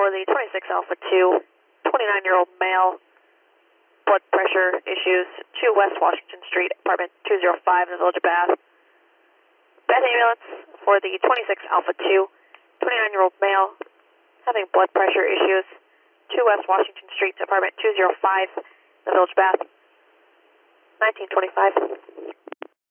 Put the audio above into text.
for the 26 Alpha 2, 29-year-old male, blood pressure issues, 2 West Washington Street, apartment 205 in the Village of Bath. Bath ambulance for the 26 Alpha 2, 29-year-old male, having blood pressure issues, 2 West Washington Street, apartment 205 in the Village of Bath, 1925.